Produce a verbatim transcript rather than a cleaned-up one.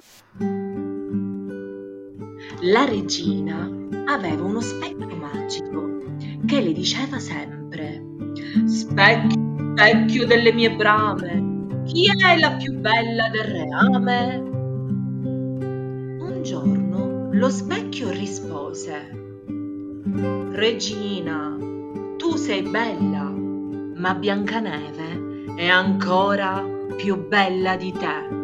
La regina aveva uno specchio magico che le diceva sempre: «Specchio, specchio delle mie brame, chi è la più bella del reame?» Un giorno lo specchio rispose: «Regina, tu sei bella, ma Biancaneve è ancora più bella di te».